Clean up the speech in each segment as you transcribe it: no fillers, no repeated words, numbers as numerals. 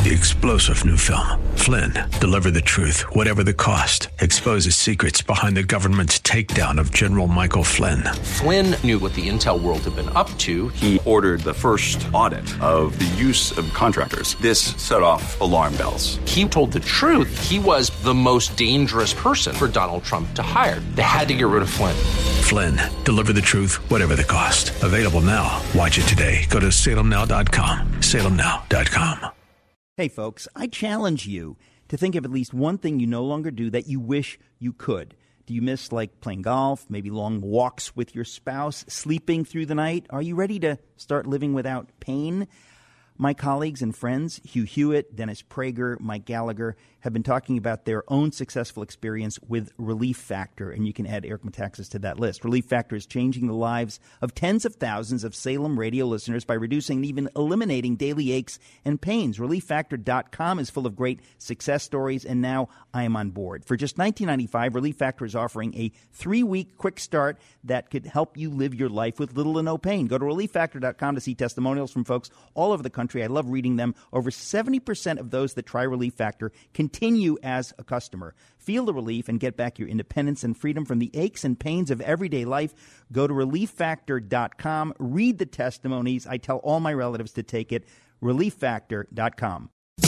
The explosive new film, Flynn, deliver the truth, whatever the cost, exposes secrets behind the government's takedown of General Michael Flynn. Flynn knew what the intel world had been up to. He ordered the first audit of the use of contractors. This set off alarm bells. He told the truth. He was the most dangerous person for Donald Trump to hire. They had to get rid of Flynn. Flynn, deliver the truth, whatever the cost. Available now. Watch it today. Go to salemnow.com. salemnow.com. Hey, folks, I challenge you to think of at least one thing you no longer do that you wish you could. Do you miss, like, playing golf, maybe long walks with your spouse, sleeping through the night? Are you ready to start living without pain? My colleagues and friends, Hugh Hewitt, Dennis Prager, Mike Gallagher, have been talking about their own successful experience with Relief Factor, and you can add Eric Metaxas to that list. Relief Factor is changing the lives of tens of thousands of Salem radio listeners by reducing and even eliminating daily aches and pains. ReliefFactor.com is full of great success stories, and now I am on board. For just $19.95, Relief Factor is offering a 3-week quick start that could help you live your life with little to no pain. Go to ReliefFactor.com to see testimonials from folks all over the country. I love reading them. Over 70% of those that try Relief Factor continue as a customer. Feel the relief and get back your independence and freedom from the aches and pains of everyday life. Go to ReliefFactor.com. Read the testimonies. I tell all my relatives to take it. ReliefFactor.com.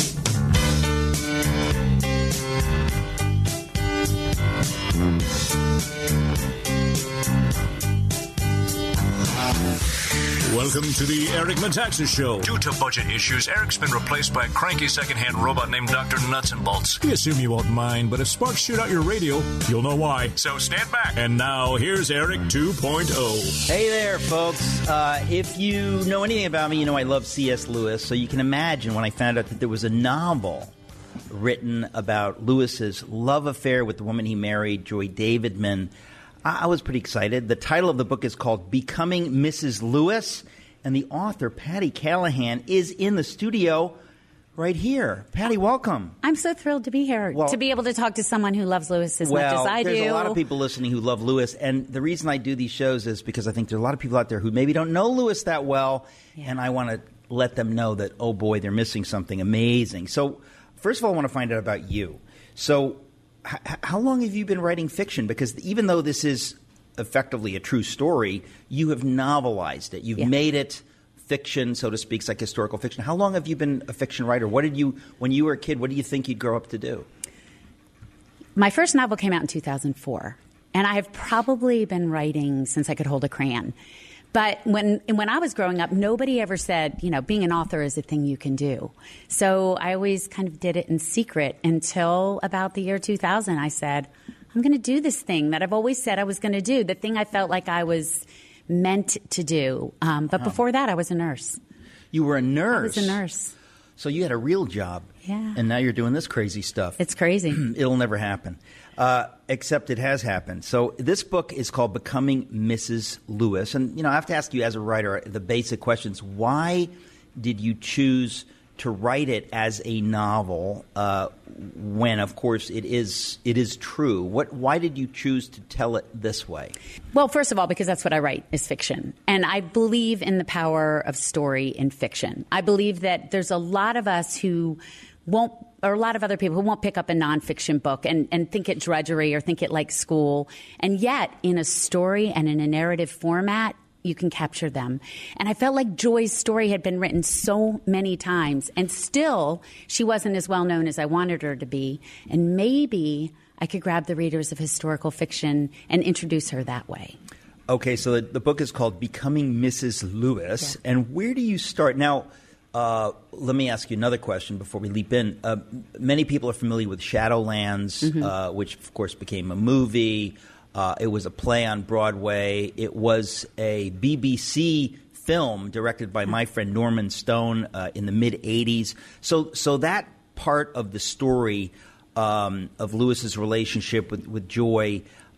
Welcome to the Eric Metaxas Show. Due to budget issues, Eric's been replaced by a cranky second-hand robot named Dr. Nuts and Bolts. We assume you won't mind, but if sparks shoot out your radio, you'll know why. So stand back. And now, here's Eric 2.0. Hey there, folks. If you know anything about me, you know I love C.S. Lewis, so you can imagine when I found out that there was a novel written about Lewis's love affair with the woman he married, Joy Davidman, I was pretty excited. The title of the book is called Becoming Mrs. Lewis, and the author, Patty Callahan, is in the studio right here. Patty, welcome. I'm so thrilled to be here, to be able to talk to someone who loves Lewis as much as I do. There's a lot of people listening who love Lewis, and the reason I do these shows is because I think there's a lot of people out there who maybe don't know Lewis that well, and I want to let them know that, oh boy, they're missing something amazing. So, first of all, I want to find out about you. So, how long have you been writing fiction? Because even though this is effectively a true story, you have novelized it. You've made it fiction, so to speak, it's like historical fiction. How long have you been a fiction writer? What did you, when you were a kid, what do you think you'd grow up to do? My first novel came out in 2004, and I have probably been writing since I could hold a crayon. But when I was growing up, nobody ever said, you know, being an author is a thing you can do. So I always kind of did it in secret until about the year 2000. I said, I'm going to do this thing that I've always said I was going to do, the thing I felt like I was meant to do. But before that, I was a nurse. You were a nurse? I was a nurse. So you had a real job. Yeah. And now you're doing this crazy stuff. It's crazy. It'll never happen. Except it has happened. So this book is called Becoming Mrs. Lewis. And, you know, I have to ask you as a writer the basic questions. Why did you choose to write it as a novel when, of course, it is true? Why did you choose to tell it this way? Well, first of all, because that's what I write is fiction. And I believe in the power of story in fiction. I believe that there's a lot of us who won't, or a lot of other people who won't pick up a nonfiction book and think it drudgery or think it like school. And yet, in a story and in a narrative format, you can capture them. And I felt like Joy's story had been written so many times, and still she wasn't as well known as I wanted her to be. And maybe I could grab the readers of historical fiction and introduce her that way. Okay, so the book is called Becoming Mrs. Lewis. Yeah. And where do you start? Now, let me ask you another question before we leap in. Many people are familiar with Shadowlands, which, of course, became a movie. It was a play on Broadway. It was a BBC film directed by my friend Norman Stone in the mid-'80s. So that part of the story of Lewis's relationship with Joy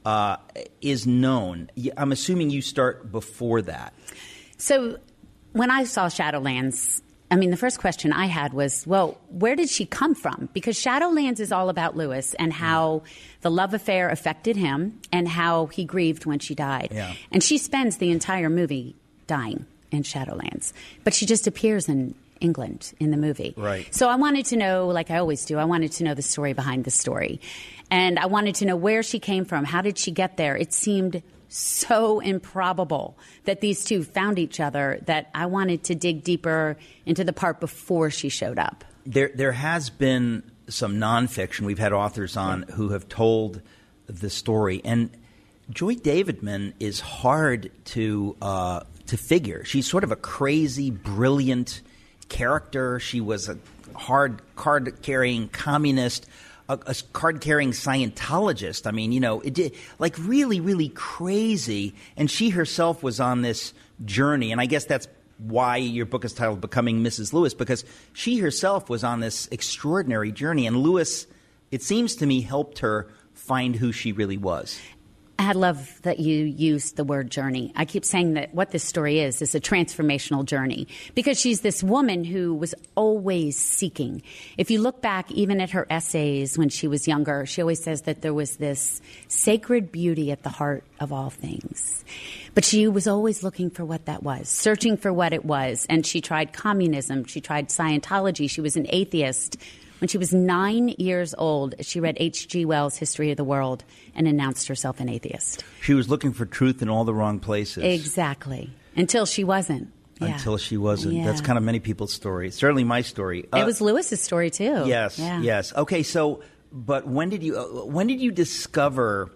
is known. I'm assuming you start before that. So when I saw Shadowlands, I mean, the first question I had was, well, where did she come from? Because Shadowlands is all about Lewis and how the love affair affected him and how he grieved when she died. Yeah. And she spends the entire movie dying in Shadowlands. But she just appears in England in the movie. Right. So I wanted to know, like I always do, I wanted to know the story behind the story. And I wanted to know where she came from. How did she get there? It seemed so improbable that these two found each other that I wanted to dig deeper into the part before she showed up. There has been some nonfiction. We've had authors on who have told the story. And Joy Davidman is hard to figure. She's sort of a crazy, brilliant character. She was a hard card-carrying communist, a card-carrying Scientologist. I mean, like really, really crazy. And she herself was on this journey. And I guess that's why your book is titled Becoming Mrs. Lewis, because she herself was on this extraordinary journey. And Lewis, it seems to me, helped her find who she really was. I love that you used the word journey. I keep saying that what this story is a transformational journey, because she's this woman who was always seeking. If you look back even at her essays when she was younger, she always says that there was this sacred beauty at the heart of all things. But she was always looking for what that was, searching for what it was. And she tried communism. She tried Scientology. She was an atheist. When she was 9 years old, she read H.G. Wells' History of the World and announced herself an atheist. She was looking for truth in all the wrong places. Exactly. Until she wasn't. Yeah. Until she wasn't. Yeah. That's kind of many people's story. Certainly my story. It was Lewis's story, too. Yes, yeah. yes. Okay, so, but when did you discover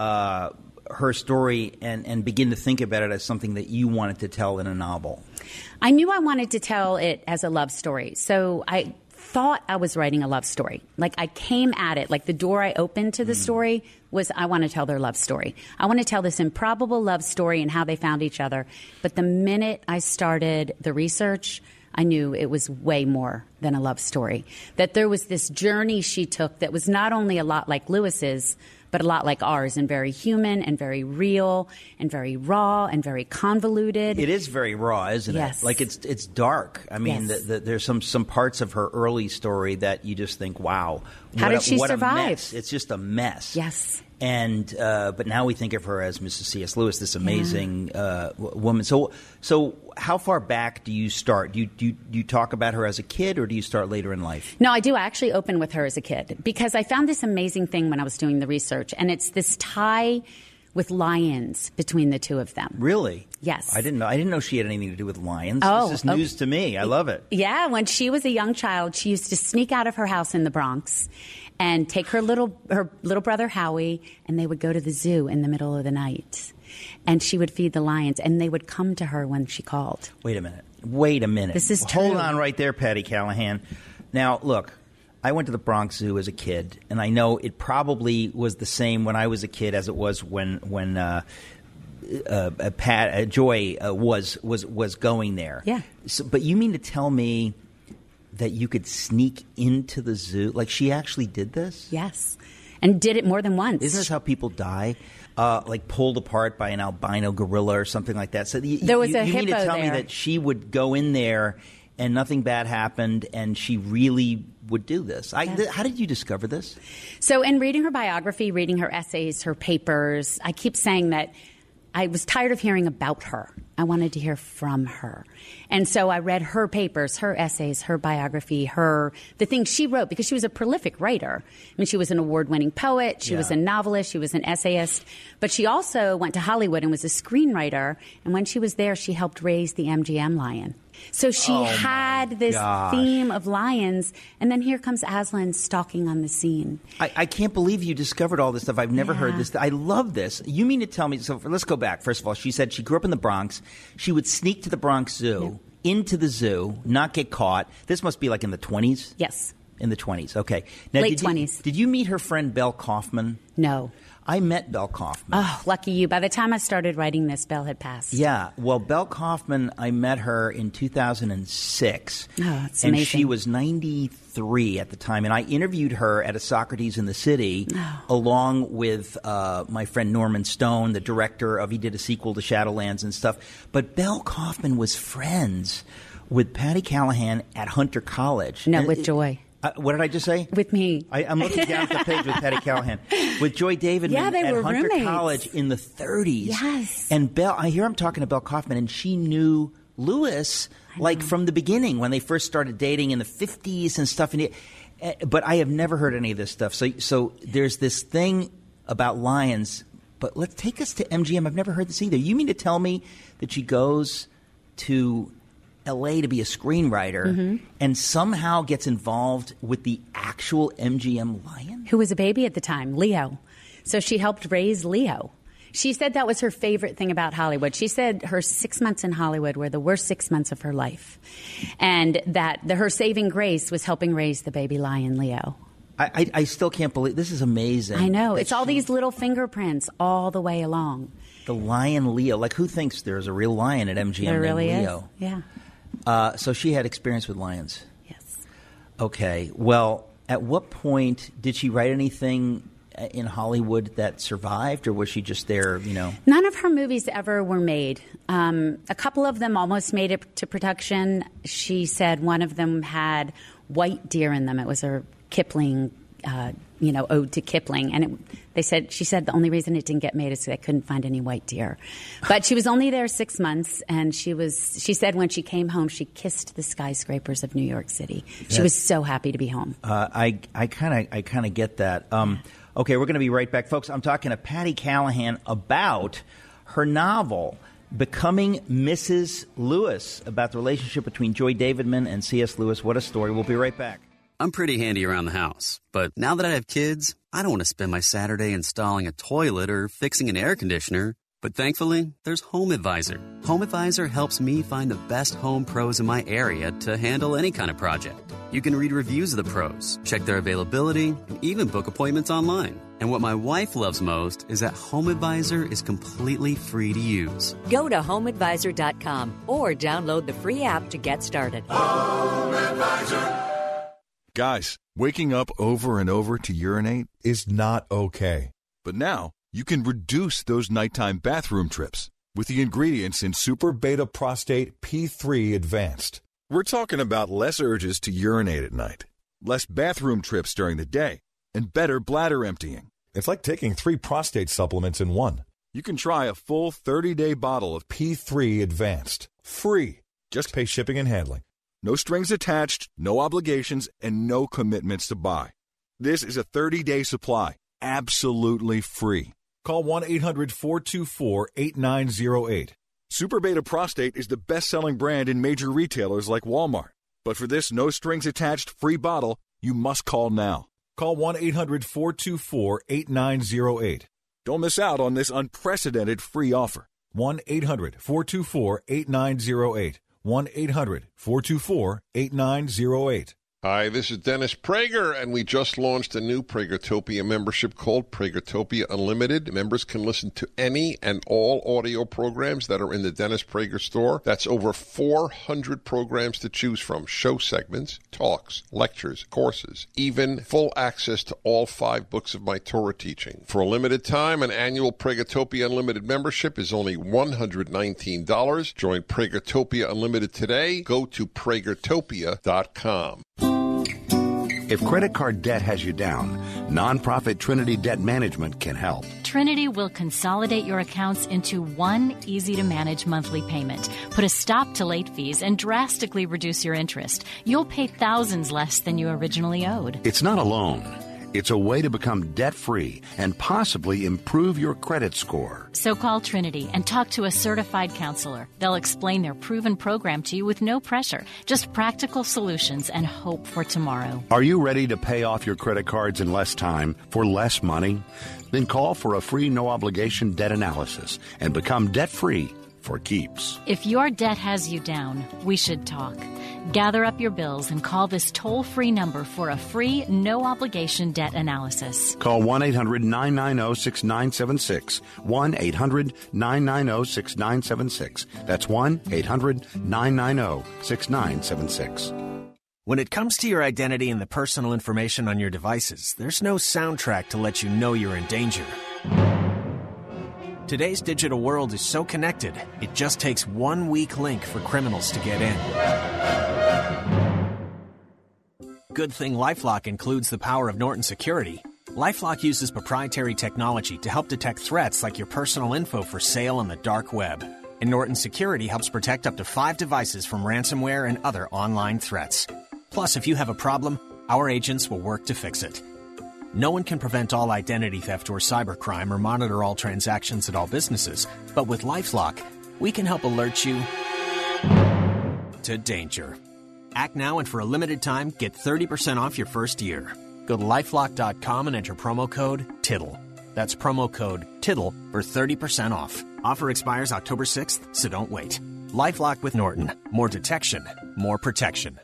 her story and begin to think about it as something that you wanted to tell in a novel? I knew I wanted to tell it as a love story. So I thought I was writing a love story. Like I came at it, like the door I opened to the story was, I want to tell their love story. I want to tell this improbable love story and how they found each other. But the minute I started the research, I knew it was way more than a love story. That there was this journey she took that was not only a lot like Lewis's, but a lot like ours, and very human and very real and very raw and very convoluted. It is very raw, isn't Yes. it? Like it's dark. I mean, Yes. there's some parts of her early story that you just think, wow. How did she what survive? A mess. It's just a mess. Yes. And but now we think of her as Mrs. C.S. Lewis, this amazing woman. So how far back do you start? Do you talk about her as a kid, or do you start later in life? No, I do. I actually open with her as a kid, because I found this amazing thing when I was doing the research, and it's this tie with lions between the two of them. Really? Yes. I didn't know she had anything to do with lions. Oh, this is news to me. I love it. Yeah, when she was a young child, she used to sneak out of her house in the Bronx and take her little brother Howie, and they would go to the zoo in the middle of the night. And she would feed the lions, and they would come to her when she called. Wait a minute. This is true. Hold on right there, Patty Callahan. Now, look, I went to the Bronx Zoo as a kid, and I know it probably was the same when I was a kid as it was when Joy was going there. Yeah. So, but you mean to tell me that you could sneak into the zoo? Like, she actually did this? Yes. And did it more than once. Isn't this how people die? Like pulled apart by an albino gorilla or something like that. So there was a you mean to hippo tell me there. that she would go in there and nothing bad happened, and she really would do this? How did you discover this? So in reading her biography, reading her essays, her papers, I keep saying that I was tired of hearing about her. I wanted to hear from her. And so I read her papers, her essays, her biography, the things she wrote, because she was a prolific writer. I mean, she was an award-winning poet. She was a novelist. She was an essayist. But she also went to Hollywood and was a screenwriter. And when she was there, she helped raise the MGM lion. So she had this theme of lions, and then here comes Aslan stalking on the scene. I can't believe you discovered all this stuff. I've never heard this. I love this. You mean to tell me, so let's go back. First of all, she said she grew up in the Bronx. She would sneak to the Bronx Zoo, into the zoo, not get caught. This must be like in the 20s? Yes. In the 20s, okay. Now, Late 20s. Did you meet her friend Belle Kaufman? No. I met Belle Kaufman. Oh, lucky you. By the time I started writing this, Belle had passed. Yeah. Well, Belle Kaufman, I met her in 2006. Oh, that's and amazing. she was 93 at the time. And I interviewed her at a Socrates in the City, along with my friend Norman Stone, the director of, he did a sequel to Shadowlands and stuff. But Belle Kaufman was friends with Patty Callahan at Hunter College. No, And with Joy. What did I just say? With me. I'm looking down at the page with Patty Callahan. With Joy Davidman Yeah, they at were Hunter roommates. College in the 30s. Yes. And I'm talking to Belle Kaufman, and she knew Lewis, like from the beginning when they first started dating in the 50s and stuff. But I have never heard any of this stuff. So there's this thing about lions. But let's take us to MGM. I've never heard this either. You mean to tell me that she goes to L.A. to be a screenwriter and somehow gets involved with the actual MGM lion? Who was a baby at the time, Leo. So she helped raise Leo. She said that was her favorite thing about Hollywood. She said her 6 months in Hollywood were the worst 6 months of her life. And that her saving grace was helping raise the baby lion, Leo. I still can't believe this is amazing. I know. It's all these little fingerprints all the way along. The lion Leo. Like, who thinks there's a real lion at MGM there really named Leo? Is. Yeah. So she had experience with lions. Yes. Okay. Well, at what point did she write anything in Hollywood that survived, or was she just there, None of her movies ever were made. A couple of them almost made it to production. She said one of them had white deer in them. It was a Kipling, ode to Kipling. And she said the only reason it didn't get made is they couldn't find any white deer. But she was only there 6 months, and she said when she came home, she kissed the skyscrapers of New York City. She was so happy to be home. I kind of get that. Okay, we're going to be right back. Folks, I'm talking to Patti Callahan about her novel, Becoming Mrs. Lewis, about the relationship between Joy Davidman and C.S. Lewis. What a story. We'll be right back. I'm pretty handy around the house, but now that I have kids, I don't want to spend my Saturday installing a toilet or fixing an air conditioner. But thankfully, there's Home Advisor. Home Advisor helps me find the best home pros in my area to handle any kind of project. You can read reviews of the pros, check their availability, and even book appointments online. And what my wife loves most is that Home Advisor is completely free to use. Go to HomeAdvisor.com or download the free app to get started. Home Advisor. Guys, waking up over and over to urinate is not okay. But now, you can reduce those nighttime bathroom trips with the ingredients in Super Beta Prostate P3 Advanced. We're talking about less urges to urinate at night, less bathroom trips during the day, and better bladder emptying. It's like taking 3 prostate supplements in one. You can try a full 30-day bottle of P3 Advanced, free. Just pay shipping and handling. No strings attached, no obligations, and no commitments to buy. This is a 30-day supply, absolutely free. Call 1-800-424-8908. Super Beta Prostate is the best-selling brand in major retailers like Walmart. But for this no-strings-attached free bottle, you must call now. Call 1-800-424-8908. Don't miss out on this unprecedented free offer. 1-800-424-8908. 1-800-424-8908. Hi, this is Dennis Prager, and we just launched a new Pragertopia membership called Pragertopia Unlimited. Members can listen to any and all audio programs that are in the Dennis Prager store. That's over 400 programs to choose from. Show segments, talks, lectures, courses, even full access to all 5 books of my Torah teaching. For a limited time, an annual Pragertopia Unlimited membership is only $119. Join Pragertopia Unlimited today. Go to Pragertopia.com. If credit card debt has you down, nonprofit Trinity Debt Management can help. Trinity will consolidate your accounts into one easy-to-manage monthly payment, put a stop to late fees, and drastically reduce your interest. You'll pay thousands less than you originally owed. It's not a loan. It's a way to become debt-free and possibly improve your credit score. So call Trinity and talk to a certified counselor. They'll explain their proven program to you with no pressure, just practical solutions and hope for tomorrow. Are you ready to pay off your credit cards in less time for less money? Then call for a free no-obligation debt analysis and become debt-free for keeps. If your debt has you down, we should talk. Gather up your bills and call this toll-free number for a free, no-obligation debt analysis. Call 1-800-990-6976. 1-800-990-6976. That's 1-800-990-6976. When it comes to your identity and the personal information on your devices, there's no soundtrack to let you know you're in danger. Today's digital world is so connected, it just takes one weak link for criminals to get in. Good thing LifeLock includes the power of Norton Security. LifeLock uses proprietary technology to help detect threats like your personal info for sale on the dark web. And Norton Security helps protect up to 5 devices from ransomware and other online threats. Plus, if you have a problem, our agents will work to fix it. No one can prevent all identity theft or cybercrime or monitor all transactions at all businesses. But with LifeLock, we can help alert you to danger. Act now, and for a limited time, get 30% off your first year. Go to LifeLock.com and enter promo code TITTLE. That's promo code TITTLE for 30% off. Offer expires October 6th, so don't wait. LifeLock with Norton. More detection, more protection.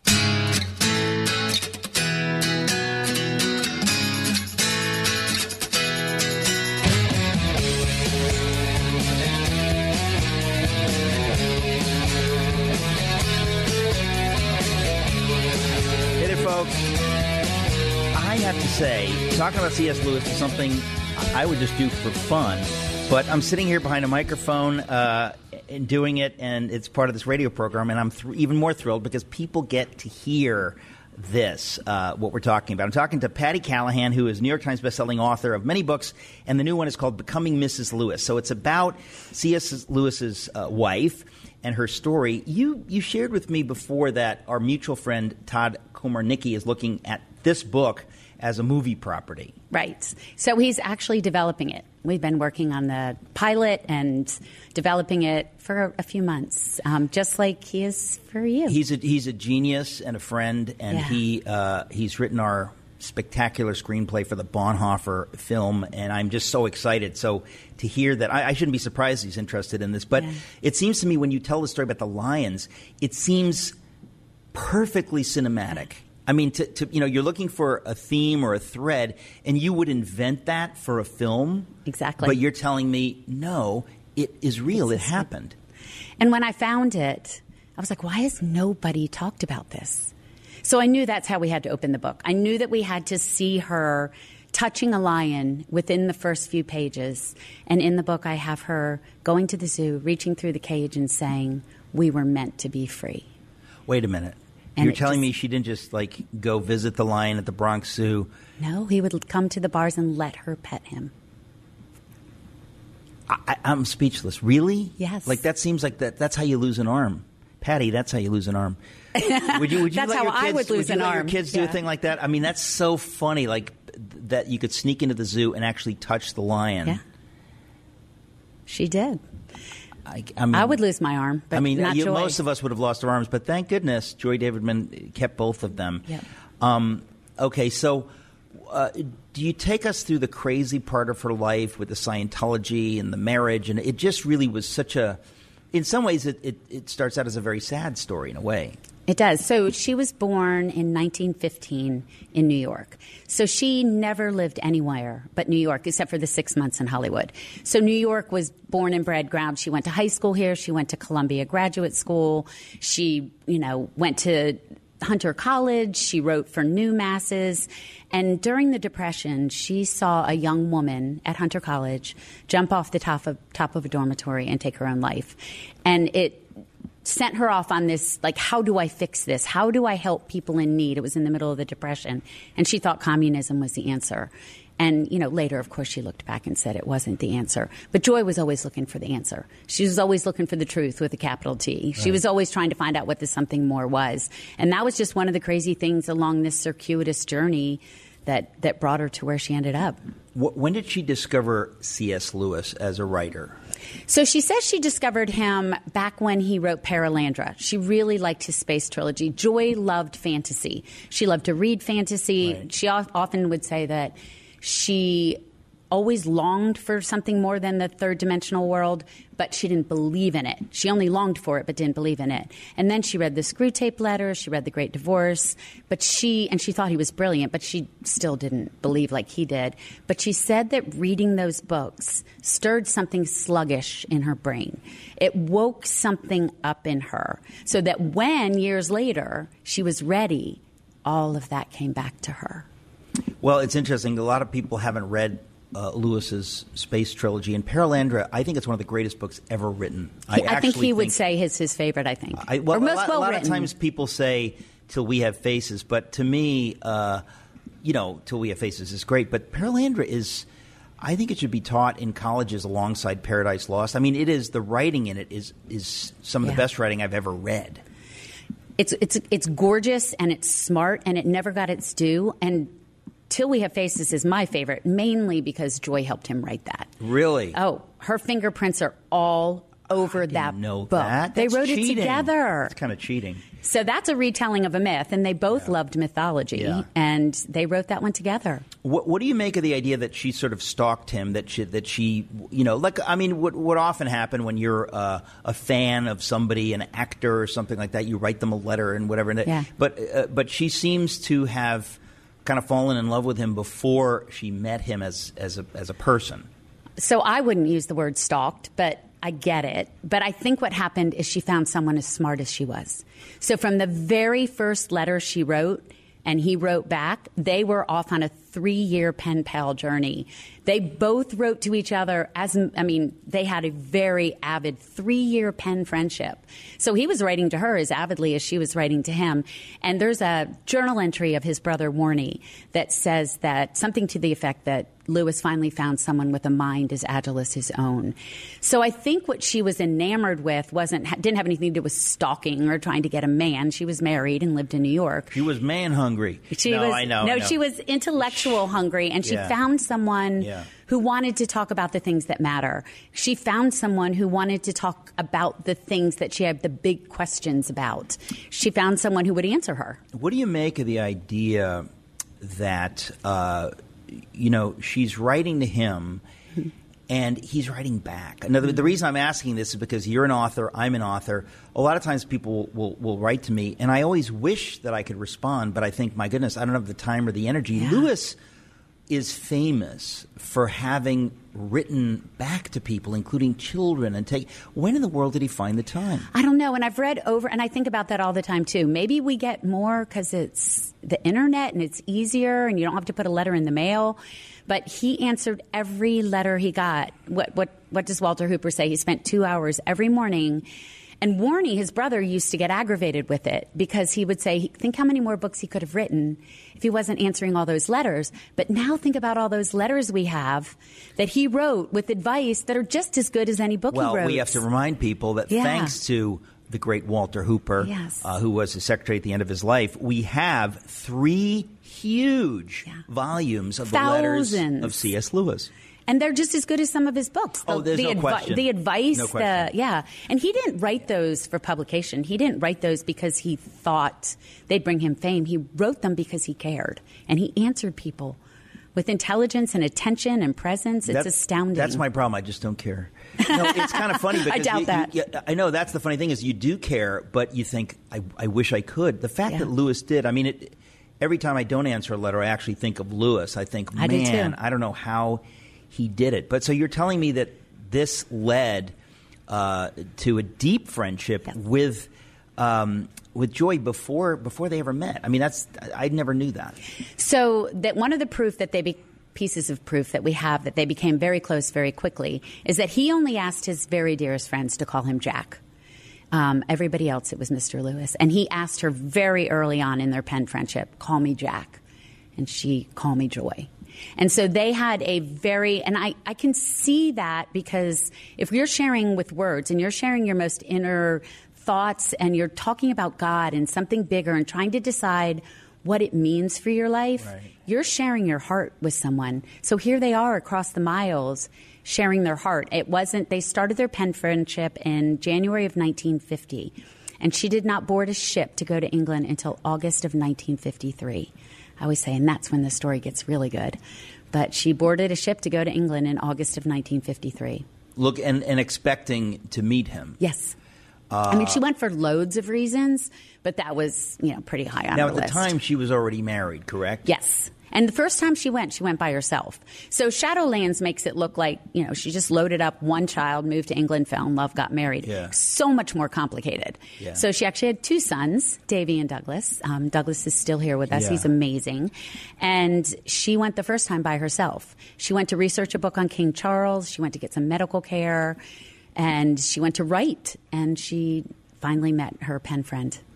I have to say, talking about C.S. Lewis is something I would just do for fun, but I'm sitting here behind a microphone and doing it, and it's part of this radio program, and I'm even more thrilled because people get to hear this, what we're talking about. I'm talking to Patti Callahan, who is New York Times bestselling author of many books, and the new one is called Becoming Mrs. Lewis. So it's about C.S. Lewis's wife and her story. You shared with me before that our mutual friend Todd Komarnicki is looking at this book as a movie property. Right. So he's actually developing it. We've been working on the pilot and developing it for a few months, just like he is for you. He's a genius and a friend, and he's written our spectacular screenplay for the Bonhoeffer film, and I'm just so excited. So to hear that, I shouldn't be surprised he's interested in this, but it seems to me when you tell the story about the lions, it seems perfectly cinematic. I mean, you're looking for a theme or a thread, and you would invent that for a film. Exactly. But you're telling me, no, it is real. It happened. And when I found it, I was like, why has nobody talked about this? So I knew that's how we had to open the book. I knew that we had to see her touching a lion within the first few pages. And in the book, I have her going to the zoo, reaching through the cage and saying, we were meant to be free. Wait a minute. And you're telling me she didn't just, go visit the lion at the Bronx Zoo? No, he would come to the bars and let her pet him. I'm speechless. Really? Yes. That seems like that's how you lose an arm. Patti, that's how you lose an arm. Would you that's let how your kids, I would lose an arm. Your kids do a thing like that? I mean, that's so funny, that you could sneak into the zoo and actually touch the lion. Yeah. She did. I mean, I would lose my arm, but not Joy. Most of us would have lost our arms, but thank goodness Joy Davidman kept both of them. Yep. Okay, so do you take us through the crazy part of her life with the Scientology and the marriage? And it just really was such a – in some ways it starts out as a very sad story in a way. It does. So she was born in 1915 in New York. So she never lived anywhere but New York, except for the 6 months in Hollywood. So New York was born and bred ground. She went to high school here. She went to Columbia Graduate School. She, went to Hunter College. She wrote for New Masses. And during the Depression, she saw a young woman at Hunter College jump off the top of a dormitory and take her own life. And it sent her off on this, how do I fix this? How do I help people in need? It was in the middle of the Depression. And she thought communism was the answer. And, later, of course, she looked back and said it wasn't the answer. But Joy was always looking for the answer. She was always looking for the truth with a capital T. She was always trying to find out what the something more was. And that was just one of the crazy things along this circuitous journey that brought her to where she ended up. When did she discover C.S. Lewis as a writer? So she says she discovered him back when he wrote Perelandra. She really liked his space trilogy. Joy loved fantasy. She loved to read fantasy. Right. She often would say that she always longed for something more than the third dimensional world, but she didn't believe in it. She only longed for it, but didn't believe in it. And then she read the Screwtape Letters, she read The Great Divorce, but she thought he was brilliant, but she still didn't believe like he did. But she said that reading those books stirred something sluggish in her brain. It woke something up in her, so that when, years later, she was ready, all of that came back to her. Well, it's interesting. A lot of people haven't read Lewis's space trilogy, and Perelandra, I think it's one of the greatest books ever written. I think he would say it's his favorite, I think. A lot of times people say Till We Have Faces, but to me, Till We Have Faces is great. But Perelandra is, I think it should be taught in colleges alongside Paradise Lost. I mean, it is, the writing in it is some of the best writing I've ever read. It's gorgeous and it's smart and it never got its due. And Till We Have Faces is my favorite, mainly because Joy helped him write that. Really? Oh, her fingerprints are all over that book. They wrote it together. It's kind of cheating. So that's a retelling of a myth, and they both loved mythology, and they wrote that one together. What do you make of the idea that she sort of stalked him? That she like, I mean, what often happen when you're a fan of somebody, an actor or something like that, you write them a letter and whatever. And but she seems to have kind of fallen in love with him before she met him as a person. So I wouldn't use the word stalked, but I get it. But I think what happened is she found someone as smart as she was. So from the very first letter she wrote and he wrote back, they were off on a 3-year pen pal journey. They both wrote to each other they had a very avid 3-year pen friendship. So he was writing to her as avidly as she was writing to him. And there's a journal entry of his brother Warnie that says that something to the effect that Lewis finally found someone with a mind as agile as his own. So I think what she was enamored with didn't have anything to do with stalking or trying to get a man. She was married and lived in New York. She was man hungry. I know. She was intellectual hungry, and she found someone who wanted to talk about the things that matter. She found someone who wanted to talk about the things that she had the big questions about. She found someone who would answer her. What do you make of the idea that she's writing to him and he's writing back? The reason I'm asking this is because you're an author, I'm an author. A lot of times people will write to me, and I always wish that I could respond, but I think, my goodness, I don't have the time or the energy. Yeah. Lewis is famous for having written back to people, including children, when in the world did he find the time? I don't know, and I've read over, and I think about that all the time too. Maybe we get more because it's the internet and it's easier and you don't have to put a letter in the mail. But he answered every letter he got. What does Walter Hooper say? He spent 2 hours every morning. And Warnie, his brother, used to get aggravated with it because he would say, think how many more books he could have written if he wasn't answering all those letters. But now think about all those letters we have that he wrote with advice that are just as good as any book he wrote. Well, we have to remind people that thanks to the great Walter Hooper, who was his secretary at the end of his life, we have 3 huge volumes of the letters of C.S. Lewis. And they're just as good as some of his books. There's no question. The advice, no question. And he didn't write those for publication. He didn't write those because he thought they'd bring him fame. He wrote them because he cared. And he answered people with intelligence and attention and presence. It's astounding. That's my problem. I just don't care. It's kind of funny because I doubt that. I know that's the funny thing is you do care, but you think, I wish I could. The fact that Lewis did, every time I don't answer a letter, I actually think of Lewis. I think, I don't know how he did it. But so you're telling me that this led to a deep friendship with Joy before they ever met. I never knew that. So that one of the pieces of proof that we have that they became very close very quickly is that he only asked his very dearest friends to call him Jack. Everybody else, it was Mr. Lewis. And he asked her very early on in their pen friendship, call me Jack. And she, call me Joy. And so they had and I can see that because if you're sharing with words and you're sharing your most inner thoughts and you're talking about God and something bigger and trying to decide what it means for your life, you're sharing your heart with someone. So here they are across the miles sharing their heart. They started their pen friendship in January of 1950. And she did not board a ship to go to England until August of 1953. I always say, and that's when the story gets really good. But she boarded a ship to go to England in August of 1953. Look, and expecting to meet him. Yes. She went for loads of reasons, but that was, pretty high on the list. Now, at the time, she was already married, correct? Yes. And the first time she went by herself. So Shadowlands makes it look like, she just loaded up one child, moved to England, fell in love, got married. Yeah. So much more complicated. Yeah. So she actually had 2 sons, Davy and Douglas. Douglas is still here with us. Yeah. He's amazing. And she went the first time by herself. She went to research a book on King Charles. She went to get some medical care. And she went to write. And she finally met her pen friend.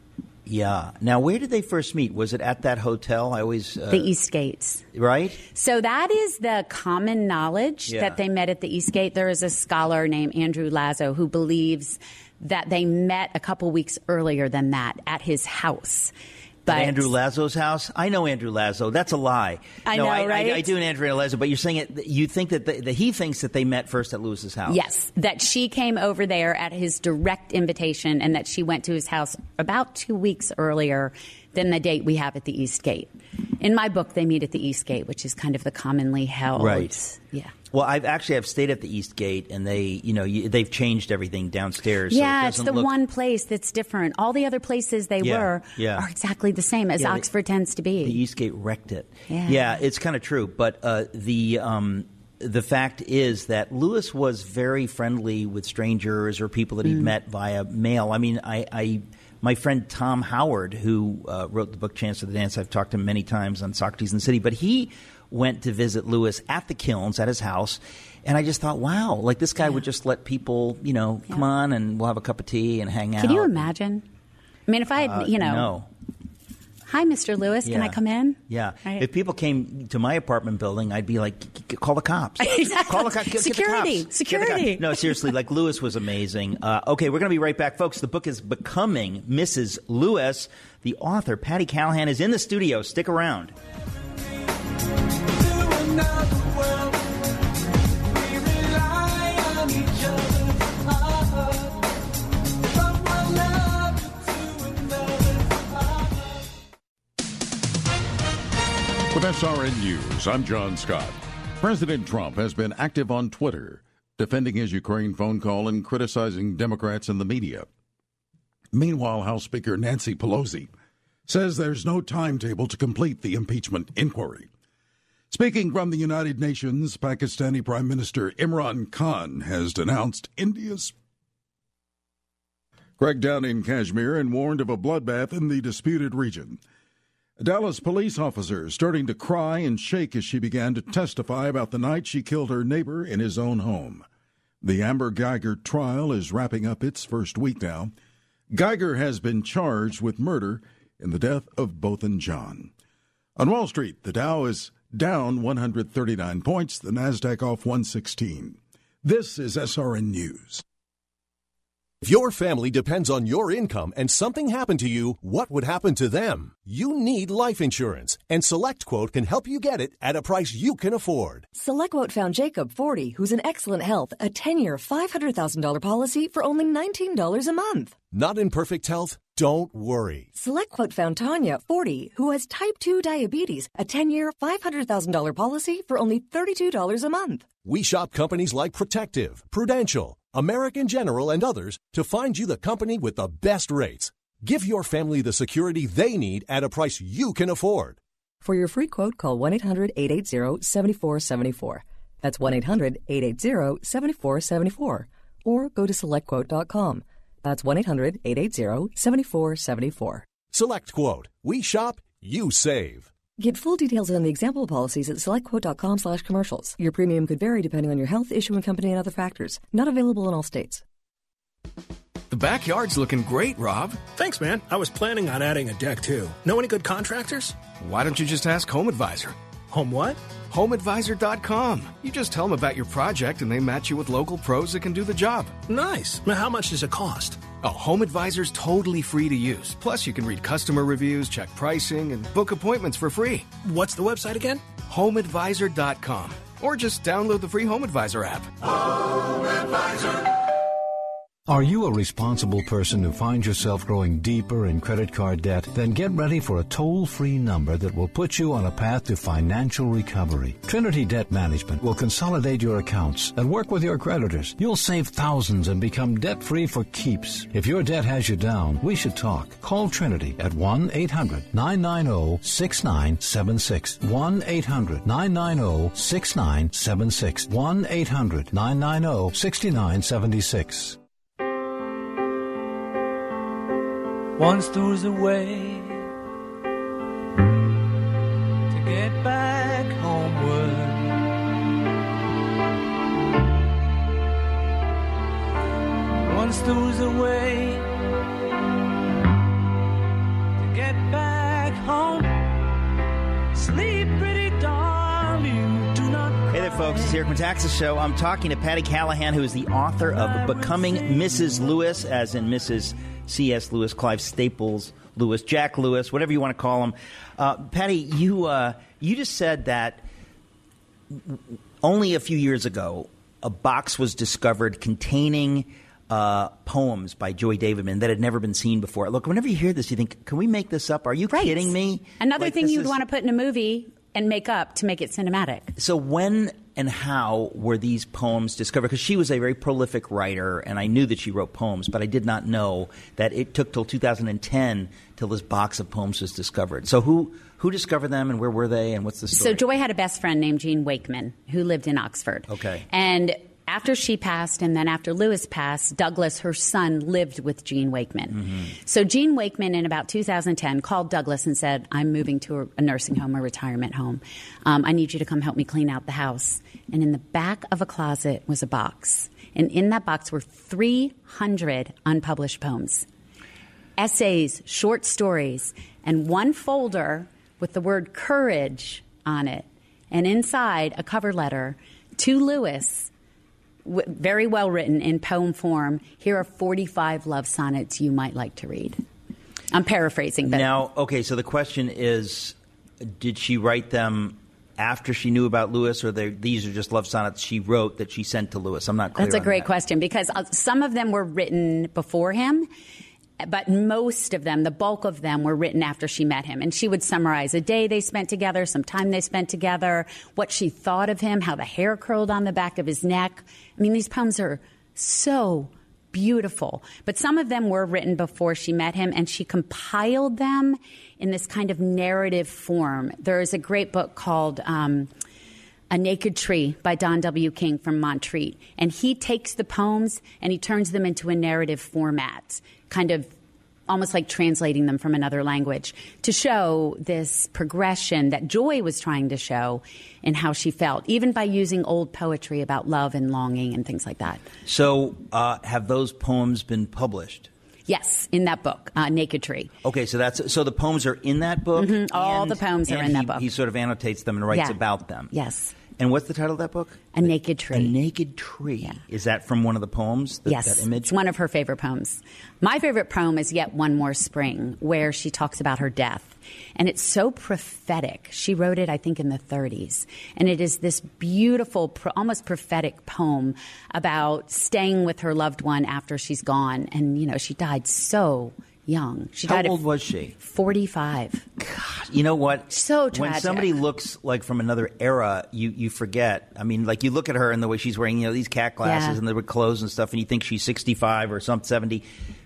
Yeah. Now, where did they first meet? Was it at that hotel? I always... the Eastgates. Right? So that is the common knowledge that they met at the Eastgate. There is a scholar named Andrew Lazo who believes that they met a couple weeks earlier than that at his house. At Andrew Lazo's house? I know Andrew Lazo. That's a lie. I know, right? I do an Andrew Lazo, but you're saying it. You think that he thinks that they met first at Lewis's house? Yes, that she came over there at his direct invitation, and that she went to his house about 2 weeks earlier than the date we have at the Eastgate. In my book, they meet at the Eastgate, which is kind of the commonly held. Right. Yeah. Well, I've stayed at the Eastgate, and they've changed everything downstairs. Yeah, so it's the one place that's different. All the other places they were are exactly the same as Oxford tends to be. The Eastgate wrecked it. Yeah, it's kind of true. But the fact is that Lewis was very friendly with strangers or people that he'd met via mail. I mean, my friend Tom Howard, who wrote the book Chance of the Dance, I've talked to him many times on Socrates in the City, but he went to visit Lewis at the Kilns, at his house, and I just thought, wow, like this guy would just let people, come on and we'll have a cup of tea and hang out. Can you imagine? I mean, if I had, No. Hi, Mr. Lewis, can I come in? Yeah. Right. If people came to my apartment building, I'd be like, call the cops. Exactly. Call the cops. Security. No, seriously, like Lewis was amazing. Okay, we're going to be right back, folks. The book is Becoming Mrs. Lewis. The author, Patty Callahan, is in the studio. Stick around. With SRN News, I'm John Scott. President Trump has been active on Twitter, defending his Ukraine phone call and criticizing Democrats and the media. Meanwhile, House Speaker Nancy Pelosi says there's no timetable to complete the impeachment inquiry. Speaking from the United Nations, Pakistani Prime Minister Imran Khan has denounced India's crackdown in Kashmir and warned of a bloodbath in the disputed region. A Dallas police officer starting to cry and shake as she began to testify about the night she killed her neighbor in his own home. The Amber Geiger trial is wrapping up its first week now. Geiger has been charged with murder in the death of Botham Jean. On Wall Street, the Dow is down 139 points, the Nasdaq off 116. This is SRN News. If your family depends on your income and something happened to you, what would happen to them? You need life insurance, and SelectQuote can help you get it at a price you can afford. SelectQuote found Jacob, 40, who's in excellent health, a 10-year, $500,000 policy for only $19 a month. Not in perfect health? Don't worry. SelectQuote found Tanya, 40, who has type 2 diabetes, a 10-year, $500,000 policy for only $32 a month. We shop companies like Protective, Prudential, American General, and others to find you the company with the best rates. Give your family the security they need at a price you can afford. For your free quote, call 1-800-880-7474. That's 1-800-880-7474. Or go to SelectQuote.com. That's 1-800-880-7474. SelectQuote. We shop, you save. Get full details on the example policies at SelectQuote.com/commercials. Your premium could vary depending on your health, issuing company, and other factors. Not available in all states. The backyard's looking great, Rob. Thanks, man. I was planning on adding a deck, too. Know any good contractors? Why don't you just ask Home Advisor? Home what? HomeAdvisor.com. You just tell them about your project and they match you with local pros that can do the job. Nice. Now, how much does it cost? Oh, Home Advisor's totally free to use. Plus, you can read customer reviews, check pricing, and book appointments for free. What's the website again? HomeAdvisor.com. Or just download the free Home Advisor app. Home Advisor. Are you a responsible person who finds yourself growing deeper in credit card debt? Then get ready for a toll-free number that will put you on a path to financial recovery. Trinity Debt Management will consolidate your accounts and work with your creditors. You'll save thousands and become debt-free for keeps. If your debt has you down, we should talk. Call Trinity at 1-800-990-6976. 1-800-990-6976. 1-800-990-6976. Once there was a way to get back homeward. Once there was a way Sleep, pretty darling, do not cry. Hey there, folks. It's Eric Metaxas Show. I'm talking to Patty Callahan, who is the author of Becoming Mrs. Lewis, as in Mrs. C.S. Lewis, Clive Staples Lewis, Jack Lewis, whatever you want to call him. Patty, you just said that only a few years ago, a box was discovered containing poems by Joy Davidman that had never been seen before. Look, whenever you hear this, you think, can we make this up? Are you kidding me? Another thing you'd want to put in a movie and make up to make it cinematic. So when and how were these poems discovered? Because she was a very prolific writer, and I knew that she wrote poems, but I did not know that it took till 2010 till this box of poems was discovered. So who discovered them, and where were they, and what's the story? So Joy had a best friend named Jean Wakeman who lived in Oxford. Okay. And after she passed, and then after Lewis passed, Douglas, her son, lived with Jean Wakeman. Mm-hmm. So Jean Wakeman, in about 2010, called Douglas and said, I'm moving to a nursing home, a retirement home. I need you to come help me clean out the house. And in the back of a closet was a box. And in that box were 300 unpublished poems, essays, short stories, and one folder with the word courage on it. And inside, a cover letter to Lewis, very well written in poem form. Here are 45 love sonnets you might like to read. I'm paraphrasing. But now, okay, so the question is, did she write them after she knew about Lewis, or these are just love sonnets she wrote that she sent to Lewis? I'm not clear. That's a great question, because some of them were written before him, but most of them, the bulk of them, were written after she met him. And she would summarize a day they spent together, some time they spent together, what she thought of him, how the hair curled on the back of his neck. I mean, these poems are so beautiful. But some of them were written before she met him, and she compiled them in this kind of narrative form. There is a great book called A Naked Tree by Don W. King from Montreat. And he takes the poems and he turns them into a narrative format, kind of almost like translating them from another language, to show this progression that Joy was trying to show in how she felt, even by using old poetry about love and longing and things like that. So have those poems been published? Yes, in that book, Naked Tree. Okay, so the poems are in that book? Mm-hmm. All the poems are in that book. He sort of annotates them and writes about them. Yes. And what's the title of that book? A Naked Tree. A Naked Tree. Yeah. Is that from one of the poems? Yes. That image? It's one of her favorite poems. My favorite poem is Yet One More Spring, where she talks about her death. And it's so prophetic. She wrote it, I think, in the 30s. And it is this beautiful, almost prophetic poem about staying with her loved one after she's gone. And, you know, she died so young. How old was she? 45. God, you know what? So tragic. When somebody looks like from another era, you forget. I mean, like you look at her and the way she's wearing, these cat glasses and the clothes and stuff, and you think she's 65 or 70.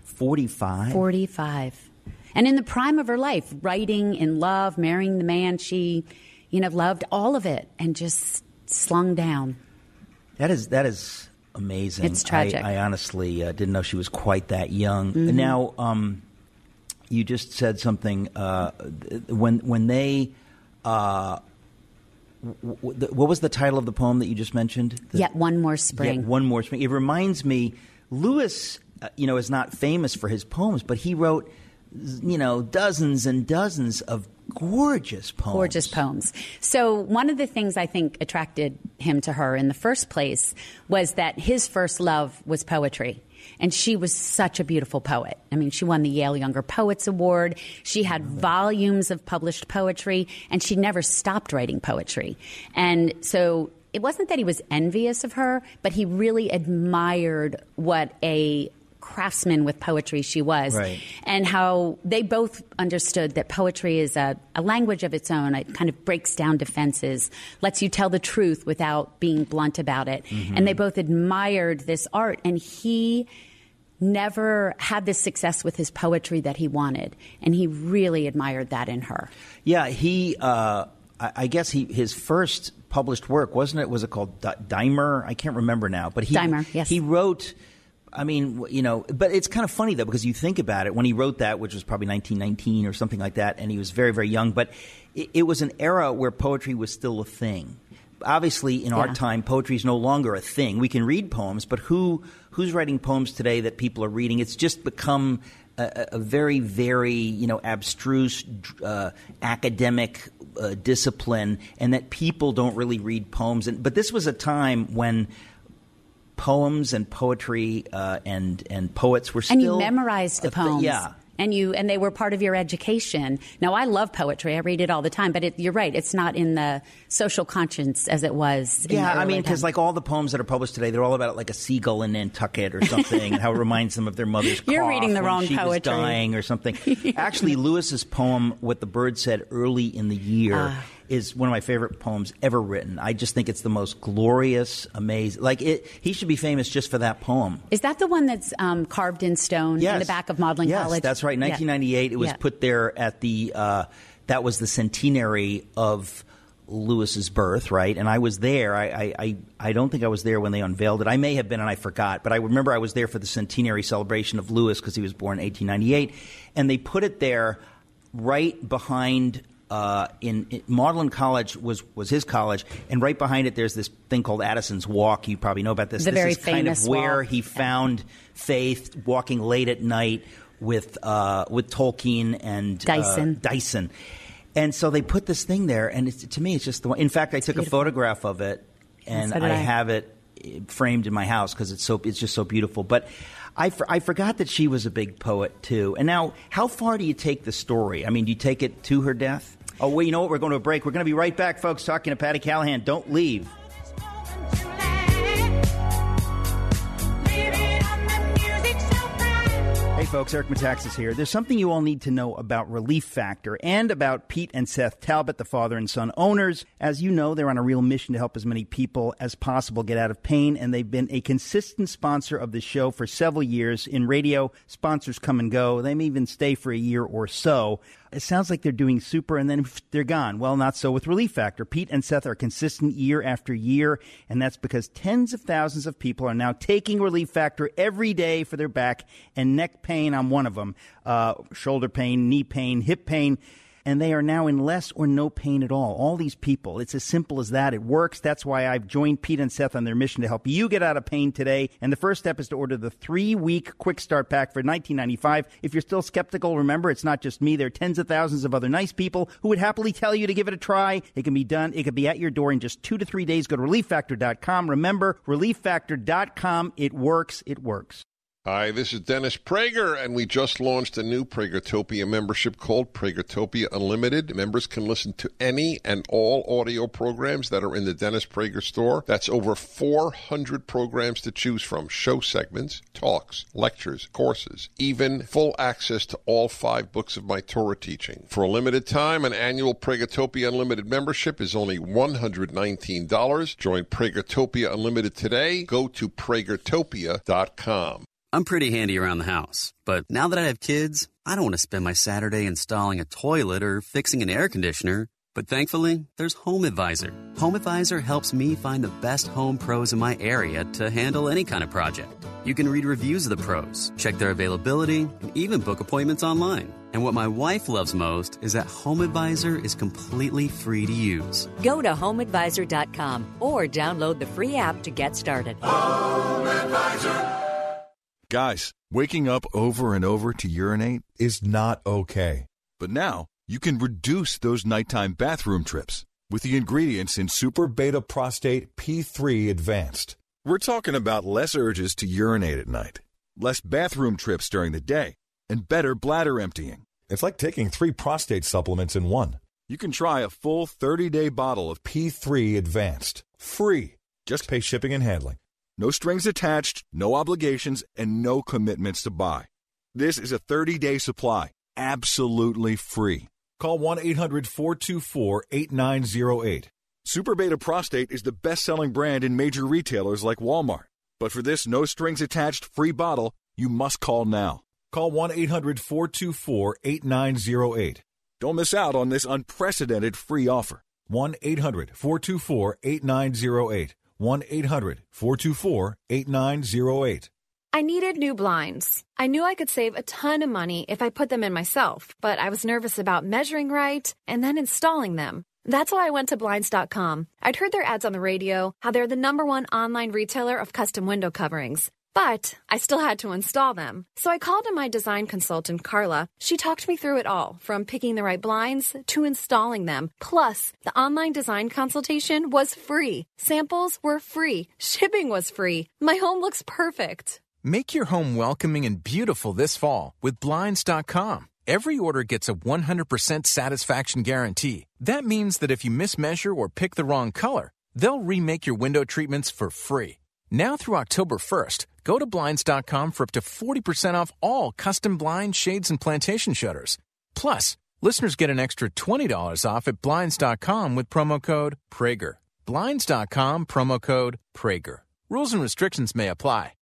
45? 45. And in the prime of her life, writing in love, marrying the man she, loved, all of it, and just slung down. That is amazing. It's tragic. I honestly didn't know she was quite that young. Mm-hmm. Now, you just said something when they. What was the title of the poem that you just mentioned? Yet One More Spring. Yet One More Spring. It reminds me, Lewis, is not famous for his poems, but he wrote, dozens and dozens of gorgeous poems. Gorgeous poems. So one of the things I think attracted him to her in the first place was that his first love was poetry. And she was such a beautiful poet. I mean, she won the Yale Younger Poets Award. She had volumes of published poetry, and she never stopped writing poetry. And so it wasn't that he was envious of her, but he really admired what a craftsman with poetry she was, right. And how they both understood that poetry is a language of its own. It kind of breaks down defenses, lets you tell the truth without being blunt about it. Mm-hmm. And they both admired this art, and he never had the success with his poetry that he wanted, and he really admired that in her. Yeah, he I guess his first published work, wasn't it? Was it called Dimer? I can't remember now, but Dimer, yes. He wrote, I mean, but it's kind of funny, though, because you think about it, when he wrote that, which was probably 1919 or something like that, and he was very, very young, but it was an era where poetry was still a thing. Obviously, in our time, poetry is no longer a thing. We can read poems, but who's writing poems today that people are reading? It's just become a very, very, abstruse, academic discipline, and that people don't really read poems. But this was a time when poems and poetry and poets were still... And you memorized the poems. Yeah. And they were part of your education. Now, I love poetry. I read it all the time. But you're right. It's not in the social conscience as it was. Yeah, I mean, because like all the poems that are published today, they're all about like a seagull in Nantucket or something, and how it reminds them of their mother's cough. You're reading the wrong when she poetry. was dying or something. Actually, Lewis's poem, What the Bird Said Early in the Year, is one of my favorite poems ever written. I just think it's the most glorious, amazing. He should be famous just for that poem. Is that the one that's carved in stone in the back of Magdalen College? Yes, that's right. 1998. It was put there at the. That was the centenary of Lewis's birth, right? And I was there. I don't think I was there when they unveiled it. I may have been, and I forgot. But I remember I was there for the centenary celebration of Lewis because he was born in 1898, and they put it there right behind. In Magdalen College was his college, and right behind it there's this thing called Addison's Walk. You probably know about this. This is kind of where walk. he found faith, walking late at night with Tolkien and Dyson. And so they put this thing there, and to me it's just the one. In fact, I took a photograph of it, and I have it framed in my house because it's just so beautiful. But I forgot that she was a big poet too. And now, how far do you take the story? I mean, do you take it to her death? Oh, well, you know what? We're going to a break. We're going to be right back, folks, talking to Patty Callahan. Don't leave. Hey, folks, Eric Metaxas here. There's something you all need to know about Relief Factor and about Pete and Seth Talbot, the father and son owners. As you know, they're on a real mission to help as many people as possible get out of pain, and they've been a consistent sponsor of the show for several years. In radio, sponsors come and go. They may even stay for a year or so. It sounds like they're doing super, and then they're gone. Well, not so with Relief Factor. Pete and Seth are consistent year after year, and that's because tens of thousands of people are now taking Relief Factor every day for their back and neck pain. I'm one of them. Shoulder pain, knee pain, hip pain. And they are now in less or no pain at all. All these people, it's as simple as that. It works. That's why I've joined Pete and Seth on their mission to help you get out of pain today. And the first step is to order the 3-week Quick Start Pack for $19.95. If you're still skeptical, remember, it's not just me. There are tens of thousands of other nice people who would happily tell you to give it a try. It can be done. It can be at your door in just 2 to 3 days. Go to ReliefFactor.com. Remember, ReliefFactor.com. It works. It works. Hi, this is Dennis Prager, and we just launched a new Pragertopia membership called Pragertopia Unlimited. Members can listen to any and all audio programs that are in the Dennis Prager store. That's over 400 programs to choose from. Show segments, talks, lectures, courses, even full access to all 5 books of my Torah teaching. For a limited time, an annual Pragertopia Unlimited membership is only $119. Join Pragertopia Unlimited today. Go to Pragertopia.com. I'm pretty handy around the house, but now that I have kids, I don't want to spend my Saturday installing a toilet or fixing an air conditioner. But thankfully, there's Home Advisor. Home Advisor helps me find the best home pros in my area to handle any kind of project. You can read reviews of the pros, check their availability, and even book appointments online. And what my wife loves most is that Home Advisor is completely free to use. Go to HomeAdvisor.com or download the free app to get started. Home Advisor. Guys, waking up over and over to urinate is not okay. But now, you can reduce those nighttime bathroom trips with the ingredients in Super Beta Prostate P3 Advanced. We're talking about less urges to urinate at night, less bathroom trips during the day, and better bladder emptying. It's like taking 3 prostate supplements in one. You can try a full 30-day bottle of P3 Advanced, free. Just pay shipping and handling. No strings attached, no obligations, and no commitments to buy. This is a 30-day supply, absolutely free. Call 1-800-424-8908. Super Beta Prostate is the best-selling brand in major retailers like Walmart. But for this no-strings-attached free bottle, you must call now. Call 1-800-424-8908. Don't miss out on this unprecedented free offer. 1-800-424-8908. 1-800-424-8908. I needed new blinds. I knew I could save a ton of money if I put them in myself, but I was nervous about measuring right and then installing them. That's why I went to Blinds.com. I'd heard their ads on the radio, how they're the #1 online retailer of custom window coverings. But I still had to install them. So I called in my design consultant, Carla. She talked me through it all, from picking the right blinds to installing them. Plus, the online design consultation was free. Samples were free. Shipping was free. My home looks perfect. Make your home welcoming and beautiful this fall with Blinds.com. Every order gets a 100% satisfaction guarantee. That means that if you mismeasure or pick the wrong color, they'll remake your window treatments for free. Now through October 1st, go to Blinds.com for up to 40% off all custom blinds, shades, and plantation shutters. Plus, listeners get an extra $20 off at Blinds.com with promo code Prager. Blinds.com, promo code Prager. Rules and restrictions may apply.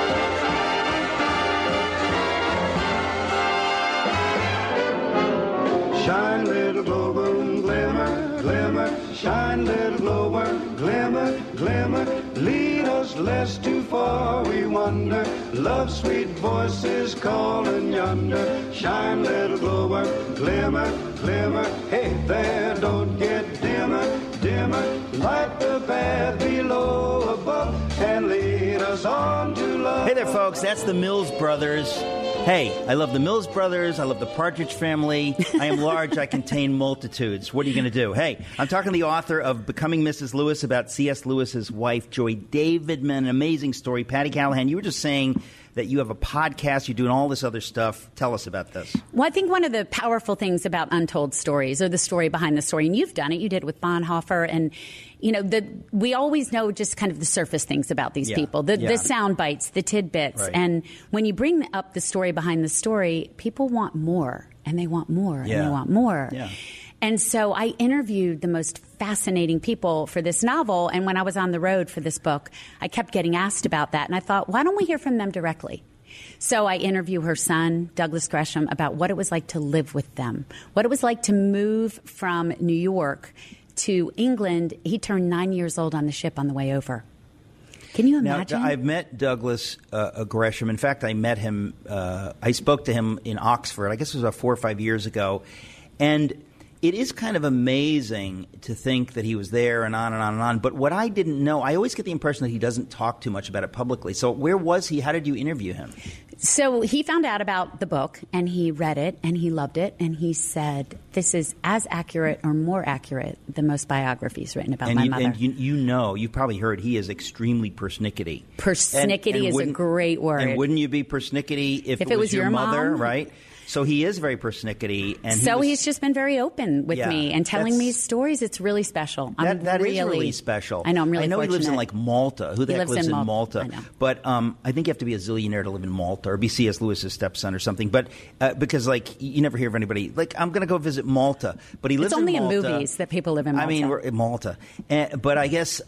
Shine, little glowworm, glimmer, glimmer. Shine, little glowworm, glimmer, glimmer. Lead us less too far, we wonder. Love, sweet voices calling yonder. Shine, little glowworm, glimmer, glimmer. Hey there, don't get dimmer, dimmer. Light the path below, above, and lead us on to love. Hey there, folks. That's the Mills Brothers. Hey, I love the Mills Brothers. I love the Partridge Family. I am large. I contain multitudes. What are you going to do? Hey, I'm talking to the author of Becoming Mrs. Lewis about C.S. Lewis's wife, Joy Davidman. An amazing story. Patty Callahan, you were just saying that you have a podcast. You're doing all this other stuff. Tell us about this. Well, I think one of the powerful things about untold stories, or the story behind the story, and you've done it. You did it with Bonhoeffer, and you know, we always know just kind of the surface things about these people, the sound bites, the tidbits. Right. And when you bring up the story behind the story, people want more, and they want more, and they want more. Yeah. And so I interviewed the most fascinating people for this novel. And when I was on the road for this book, I kept getting asked about that. And I thought, why don't we hear from them directly? So I interview her son, Douglas Gresham, about what it was like to live with them, what it was like to move from New York to England. He turned 9 years old on the ship on the way over. Can you imagine? Now, I've met Douglas Gresham. In fact, I met him. I spoke to him in Oxford. I guess it was about 4 or 5 years ago. And it is kind of amazing to think that he was there and on and on and on. But what I didn't know, I always get the impression that he doesn't talk too much about it publicly. So where was he? How did you interview him? So he found out about the book, and he read it, and he loved it, and he said, this is as accurate or more accurate than most biographies written about my mother. And you know, you've probably heard he is extremely persnickety. Persnickety is a great word. And wouldn't you be persnickety if it was your mother, mom? Right? So he is very persnickety. And he's just been very open with me and telling me stories. It's really special. That is really special. I know, I'm really fortunate. I know he lives in like Malta. Who the heck lives in Malta? I know. But I think you have to be a zillionaire to live in Malta or be C.S. Lewis's stepson or something. But because like you never hear of anybody, like I'm going to go visit Malta. But he lives in Malta. It's only in movies that people live in Malta. I mean, we're in Malta. But I guess,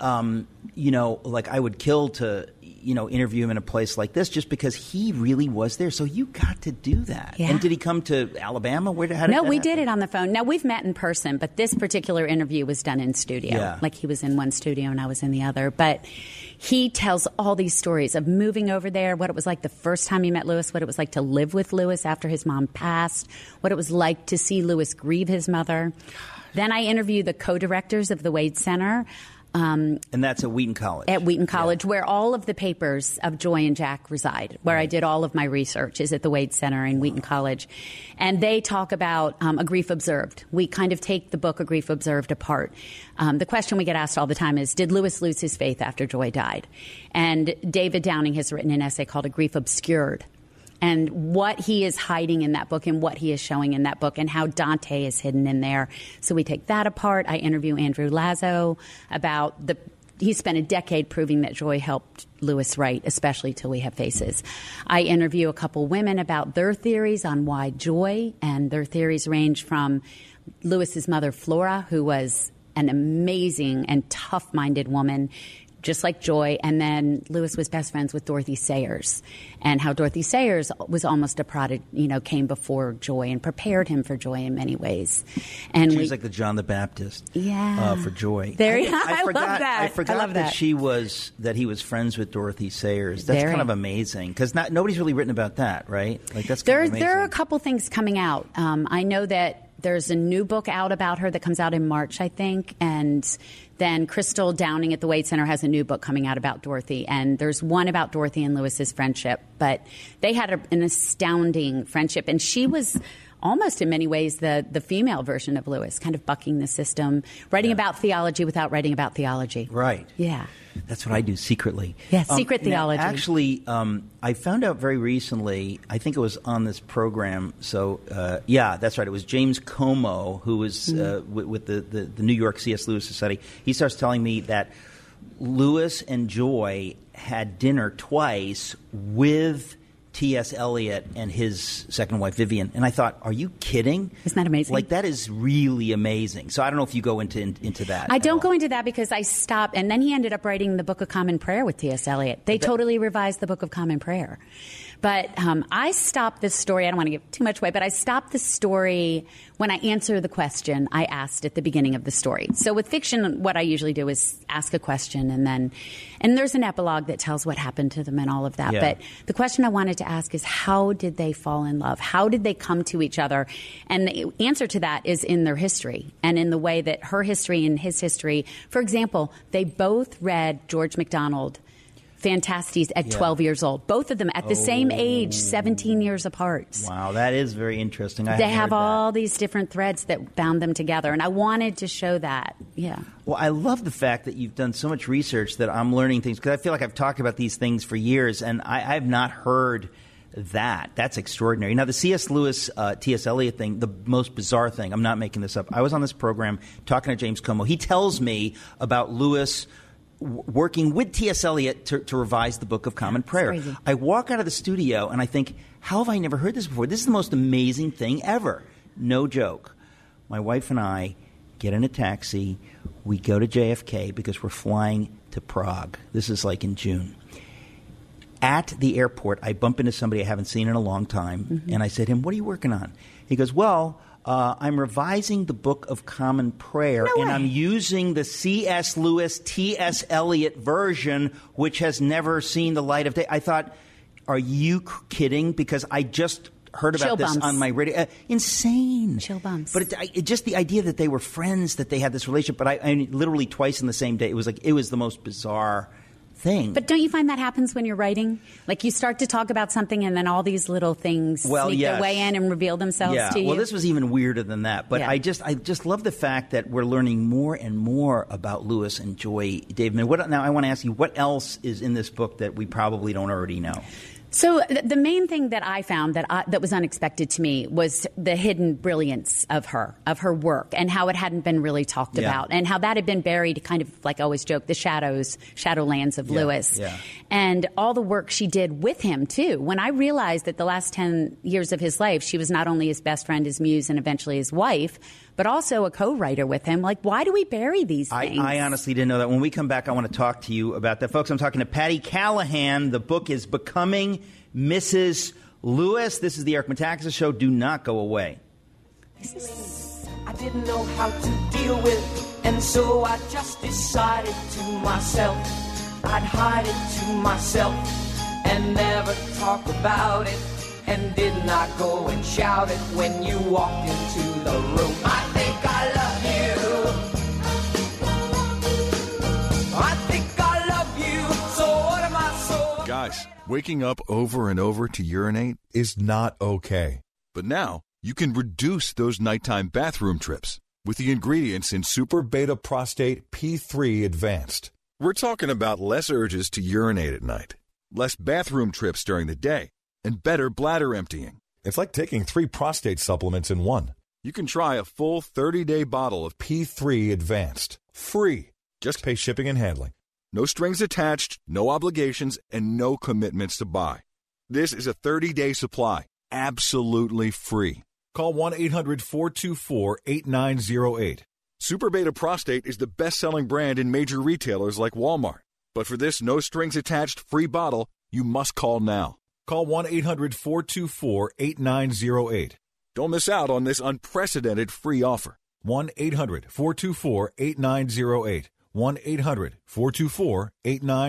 like I would kill to interview him in a place like this just because he really was there. So you got to do that. Yeah. And did he come to Alabama? No, we did it on the phone. Now, we've met in person, but this particular interview was done in studio. Yeah. Like he was in one studio and I was in the other. But he tells all these stories of moving over there, what it was like the first time he met Lewis, what it was like to live with Lewis after his mom passed, what it was like to see Lewis grieve his mother. Then I interviewed the co-directors of the Wade Center. And that's at Wheaton College. At Wheaton College, where all of the papers of Joy and Jack reside, where I did all of my research, is at the Wade Center in Wheaton College. And they talk about A Grief Observed. We kind of take the book A Grief Observed apart. The question we get asked all the time is, did Lewis lose his faith after Joy died? And David Downing has written an essay called A Grief Obscured. And what he is hiding in that book and what he is showing in that book and how Dante is hidden in there. So we take that apart. I interview Andrew Lazo about he spent a decade proving that Joy helped Lewis write, especially Till We Have Faces. I interview a couple women about their theories on why Joy, and their theories range from Lewis's mother, Flora, who was an amazing and tough-minded woman, just like Joy, and then Lewis was best friends with Dorothy Sayers, and how Dorothy Sayers was almost a prodigy, came before Joy and prepared him for Joy in many ways. And she was like the John the Baptist, for Joy. I love that. I forgot that he was friends with Dorothy Sayers. That's kind of amazing because nobody's really written about that, right? Like that's kind of amazing. There are a couple things coming out. I know that There's a new book out about her that comes out in March, I think. And then Crystal Downing at the Wade Center has a new book coming out about Dorothy. And there's one about Dorothy and Lewis's friendship. But they had an astounding friendship. And she was almost in many ways the female version of Lewis, kind of bucking the system, writing about theology without writing about theology. Right. Yeah. That's what I do secretly. Yeah, secret theology. Now, actually, I found out very recently, I think it was on this program, so, yeah, that's right, it was James Como, who was with the New York C.S. Lewis Society. He starts telling me that Lewis and Joy had dinner twice with T.S. Eliot and his second wife, Vivian. And I thought, are you kidding? Isn't that amazing? Like, that is really amazing. So I don't know if you go into that. I don't go into that because I stopped. And then he ended up writing the Book of Common Prayer with T.S. Eliot. They totally revised the Book of Common Prayer. But I stopped this story. I don't want to give too much away, but I stopped the story when I answer the question I asked at the beginning of the story. So with fiction, what I usually do is ask a question and there's an epilogue that tells what happened to them and all of that. Yeah. But the question I wanted to ask is, how did they fall in love? How did they come to each other? And the answer to that is in their history and in the way that her history and his history. For example, they both read George MacDonald Phantastes at 12 years old. Both of them at the same age, 17 years apart. Wow, that is very interesting. They have all these different threads that bound them together, and I wanted to show that. Yeah. Well, I love the fact that you've done so much research that I'm learning things, because I feel like I've talked about these things for years, and I've not heard that. That's extraordinary. Now, the C.S. Lewis, T.S. Eliot thing, the most bizarre thing, I'm not making this up. I was on this program talking to James Como. He tells me about Lewis working with T.S. Eliot to revise the Book of Common Prayer. I walk out of the studio and I think, how have I never heard this before? This is the most amazing thing ever. No joke. My wife and I get in a taxi. We go to JFK because we're flying to Prague. This is like in June. At the airport, I bump into somebody I haven't seen in a long time, and I said to him, what are you working on? He goes, well, I'm revising the Book of Common Prayer, and I'm using the C.S. Lewis, T.S. Eliot version, which has never seen the light of day. I thought, are you kidding? Because I just heard about this on my radio. Insane. Chill bumps. But just the idea that they were friends, that they had this relationship, but I literally twice in the same day, it was the most bizarre thing. But don't you find that happens when you're writing? Like, you start to talk about something and then all these little things sneak their way in and reveal themselves to you? Well, this was even weirder than that. But I just love the fact that we're learning more and more about Lewis and Joy Davidman. Now, I want to ask you, what else is in this book that we probably don't already know? So the main thing that I found that was unexpected to me was the hidden brilliance of her work, and how it hadn't been really talked about, and how that had been buried, kind of like I always joke, the shadowlands of Lewis. Yeah. And all the work she did with him, too. When I realized that the last 10 years of his life, she was not only his best friend, his muse, and eventually his wife, but also a co-writer with him. Like, why do we bury these things? I honestly didn't know that. When we come back, I want to talk to you about that. Folks, I'm talking to Patty Callahan. The book is Becoming Mrs. Lewis. This is the Eric Metaxas Show. Do not go away. I didn't know how to deal with, and so I just decided to myself, I'd hide it to myself and never talk about it. And did not go and shout it when you walked into the room. I think I love you. I think I love you. So what am I so? Guys, waking up over and over to urinate is not okay. But now you can reduce those nighttime bathroom trips with the ingredients in Super Beta Prostate P3 Advanced. We're talking about less urges to urinate at night, less bathroom trips during the day, and better bladder emptying. It's like taking 3 prostate supplements in one. You can try a full 30-day bottle of P3 Advanced, free. Just pay shipping and handling. No strings attached, no obligations, and no commitments to buy. This is a 30-day supply, absolutely free. Call 1-800-424-8908. Super Beta Prostate is the best-selling brand in major retailers like Walmart. But for this no-strings-attached free bottle, you must call now. Call 1-800-424-8908. Don't miss out on this unprecedented free offer. 1-800-424-8908.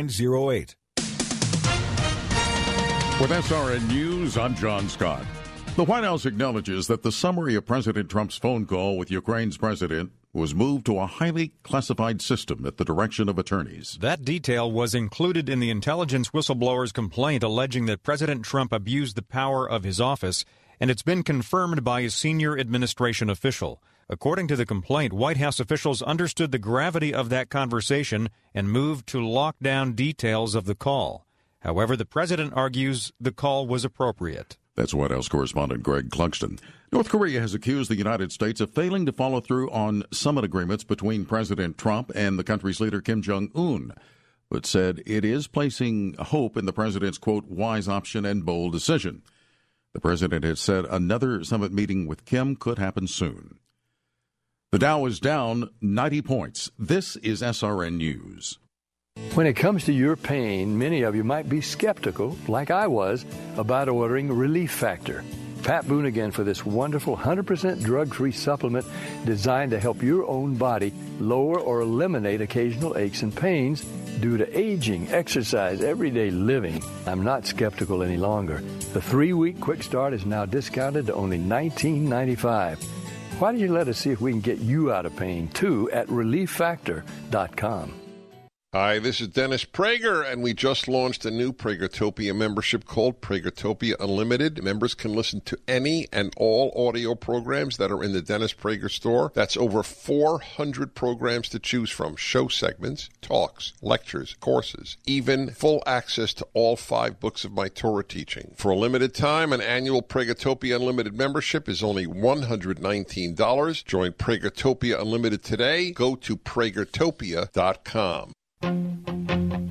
1-800-424-8908. With SRN News, I'm John Scott. The White House acknowledges that the summary of President Trump's phone call with Ukraine's president was moved to a highly classified system at the direction of attorneys. That detail was included in the intelligence whistleblower's complaint alleging that President Trump abused the power of his office, and it's been confirmed by a senior administration official. According to the complaint, White House officials understood the gravity of that conversation and moved to lock down details of the call. However, the president argues the call was appropriate. That's White House correspondent Greg Clugston. North Korea has accused the United States of failing to follow through on summit agreements between President Trump and the country's leader Kim Jong-un, but said it is placing hope in the president's, quote, wise option and bold decision. The president has said another summit meeting with Kim could happen soon. The Dow is down 90 points. This is SRN News. When it comes to your pain, many of you might be skeptical, like I was, about ordering Relief Factor. Pat Boone again for this wonderful 100% drug-free supplement designed to help your own body lower or eliminate occasional aches and pains due to aging, exercise, everyday living. I'm not skeptical any longer. The 3-week quick start is now discounted to only $19.95. Why don't you let us see if we can get you out of pain, too, at ReliefFactor.com. Hi, this is Dennis Prager, and we just launched a new Pragertopia membership called Pragertopia Unlimited. Members can listen to any and all audio programs that are in the Dennis Prager store. That's over 400 programs to choose from. Show segments, talks, lectures, courses, even full access to all 5 books of my Torah teaching. For a limited time, an annual Pragertopia Unlimited membership is only $119. Join Pragertopia Unlimited today. Go to Pragertopia.com. Loving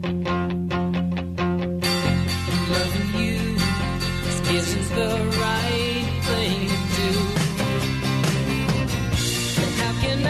you isn't the right thing to do. How can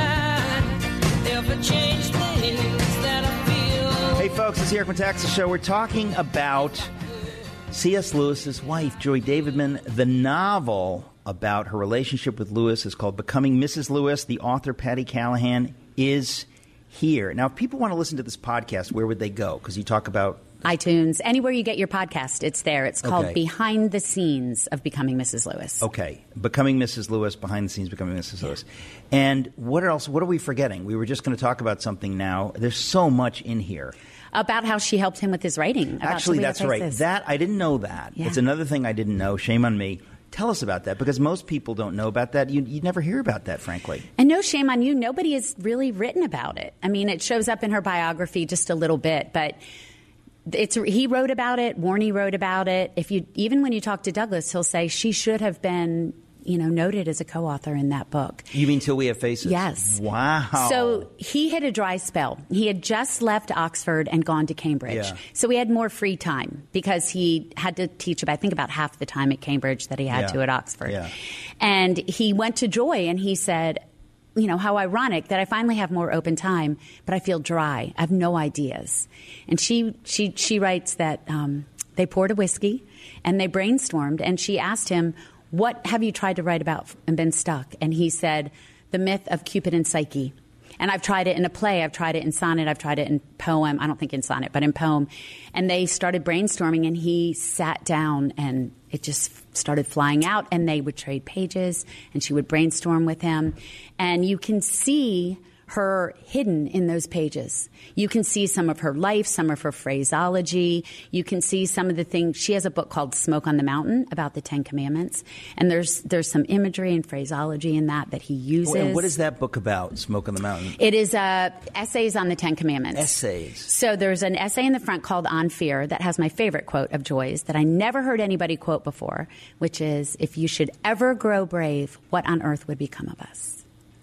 I ever change things that I feel? Hey folks, it's the Eric Metaxas Show. We're talking about C.S. Lewis's wife, Joy Davidman. The novel about her relationship with Lewis is called Becoming Mrs. Lewis. The author, Patty Callahan, is here. Now, if people want to listen to this podcast, where would they go? Because you talk about iTunes, anywhere you get your podcast, it's there. It's called Behind the Scenes of Becoming Mrs. Lewis. Okay. Becoming Mrs. Lewis, Behind the Scenes, Becoming Mrs. Lewis. And what else? What are we forgetting? We were just going to talk about something now. There's so much in here. About how she helped him with his writing. Actually, that's right. That I didn't know that. Yeah. It's another thing I didn't know. Shame on me. Tell us about that, because most people don't know about that. You never hear about that, frankly. And no shame on you. Nobody has really written about it. I mean, it shows up in her biography just a little bit, but he wrote about it. Warney wrote about it. Even when you talk to Douglas, he'll say she should have been, noted as a co-author in that book. You mean Till We Have Faces? Yes. Wow. So he hit a dry spell. He had just left Oxford and gone to Cambridge. Yeah. So he had more free time because he had to teach about half the time at Cambridge that he had to at Oxford. Yeah. And he went to Joy and he said, how ironic that I finally have more open time, but I feel dry. I have no ideas. And she writes that they poured a whiskey and they brainstormed, and she asked him, what have you tried to write about and been stuck? And he said, the myth of Cupid and Psyche. And I've tried it in a play. I've tried it in sonnet. I've tried it in poem. I don't think in sonnet, but in poem. And they started brainstorming, and he sat down, and it just started flying out. And they would trade pages, and she would brainstorm with him. And you can see her hidden in those pages. You can see some of her life, some of her phraseology. You can see some of the things. She has a book called Smoke on the Mountain about the 10 Commandments. And there's some imagery and phraseology in that he uses. And what is that book about, Smoke on the Mountain? It is essays on the 10 Commandments. Essays. So there's an essay in the front called On Fear that has my favorite quote of Joy's that I never heard anybody quote before, which is, if you should ever grow brave, what on earth would become of us?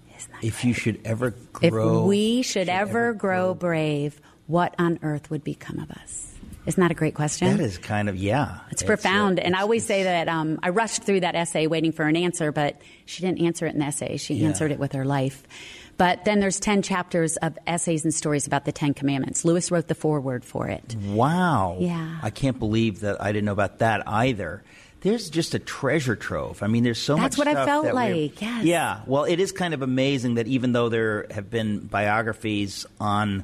If you should ever grow... If we should ever grow brave, what on earth would become of us? Isn't that a great question? That is kind of, yeah. It's profound. And I always say that I rushed through that essay waiting for an answer, but she didn't answer it in the essay. She answered it with her life. But then there's 10 chapters of essays and stories about the 10 Commandments. Lewis wrote the foreword for it. Wow. Yeah. I can't believe that I didn't know about that either. There's just a treasure trove. I mean, there's so much stuff. That's what I felt like, yes. Yeah. Well, it is kind of amazing that even though there have been biographies on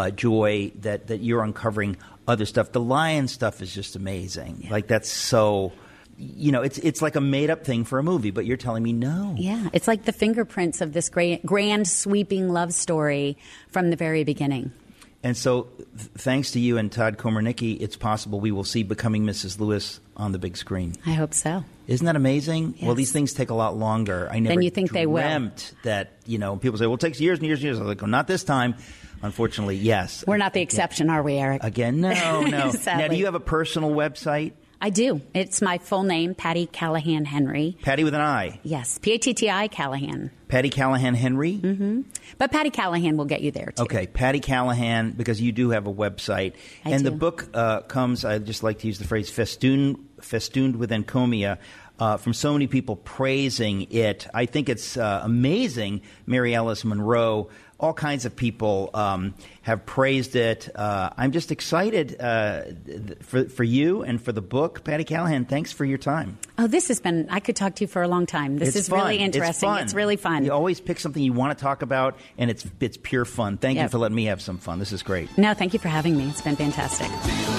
Joy, that you're uncovering other stuff. The lion stuff is just amazing. Yeah. Like, that's so it's like a made-up thing for a movie, but you're telling me no. Yeah, it's like the fingerprints of this grand sweeping love story from the very beginning. And so, thanks to you and Todd Komarnicki, it's possible we will see Becoming Mrs. Lewis on the big screen. I hope so. Isn't that amazing? Yes. Well, these things take a lot longer. I never than you think they will. dreamt that, people say, well, it takes years and years and years. I was like, well, not this time. Unfortunately, yes. We're not the exception, are we, Eric? Again, no. Now, do you have a personal website? I do. It's my full name, Patty Callahan Henry. Patty with an I. Yes, P-A-T-T-I Callahan. Patty Callahan Henry? Mm-hmm. But Patty Callahan will get you there, too. Okay, Patty Callahan, because you do have a website. I do. The book comes, I just like to use the phrase, festooned with encomia, from so many people praising it. I think it's amazing. Mary Alice Monroe, all kinds of people have praised it. I'm just excited for you and for the book. Patty Callahan, thanks for your time. Oh, this has been, I could talk to you for a long time. This is fun. Really interesting. It's really fun. You always pick something you want to talk about, and it's pure fun. Thank you for letting me have some fun. This is great. No, thank you for having me. It's been fantastic.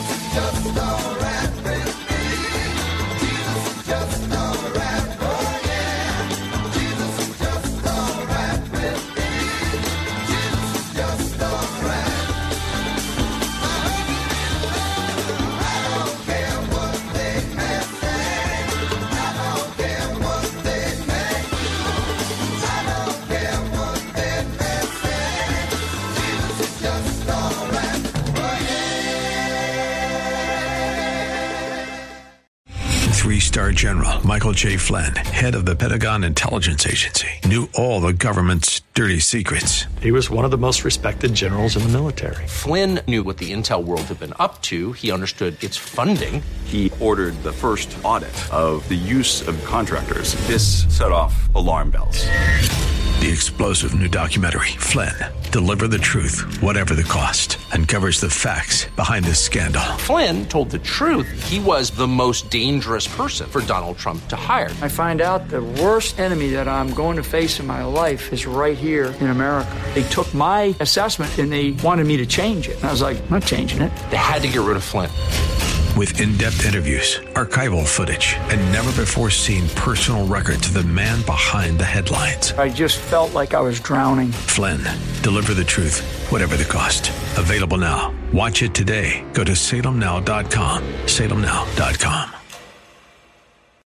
Three-star General Michael J. Flynn, head of the Pentagon Intelligence Agency, knew all the government's dirty secrets. He was one of the most respected generals in the military. Flynn knew what the intel world had been up to. He understood its funding. He ordered the first audit of the use of contractors. This set off alarm bells. The explosive new documentary, Flynn, Deliver the Truth, Whatever the Cost, uncovers the facts behind this scandal. Flynn told the truth. He was the most dangerous person for Donald Trump to hire. I find out the worst enemy that I'm going to face in my life is right here in America. They took my assessment and they wanted me to change it. And I was like, I'm not changing it. They had to get rid of Flynn. With in-depth interviews, archival footage, and never-before-seen personal records of the man behind the headlines. I just felt like I was drowning. Flynn, Deliver the Truth, Whatever the Cost. Available now. Watch it today. Go to salemnow.com. salemnow.com.